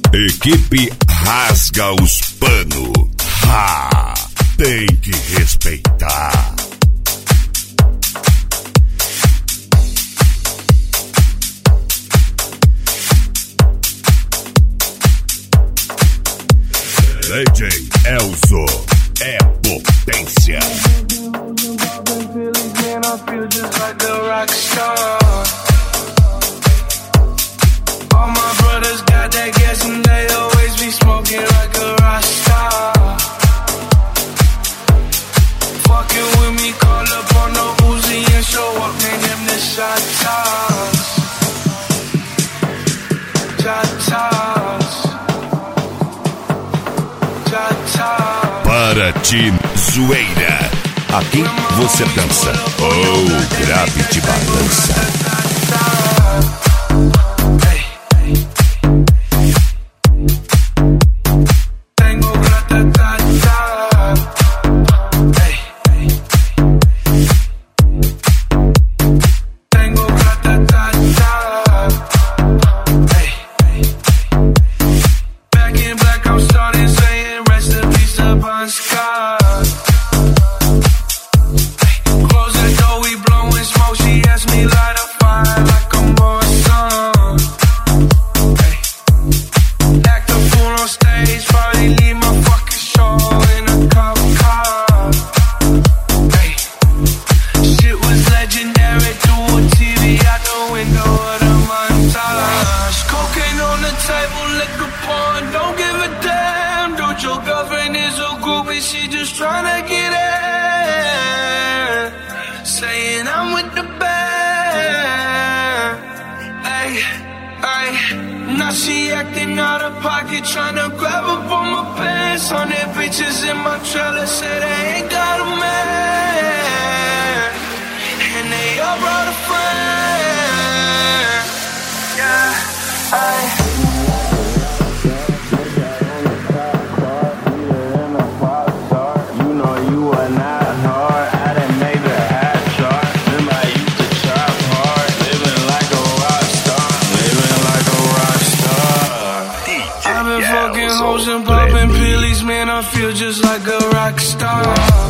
Equipe Rasga os Pano. Ha! Tem que respeitar. DJ Elzo é potência. All my brothers got that gas and they always be smoking like a rock star. Fucking with me, call up on the Uzi and show up, name them the shot toss. Shot toss. Shot toss. Para Team Zoeira. Aqui você dança. Oh, Gravity balança. She just tryna get in, saying I'm with the band. Ay, ay. Now she acting out of pocket, tryna grab up on my pants. 100 bitches in my trailer, say they ain't got a man, and they all brought a friend. Yeah, ay. I've been fucking hoes and popping pillies, man, I feel just like a rock star.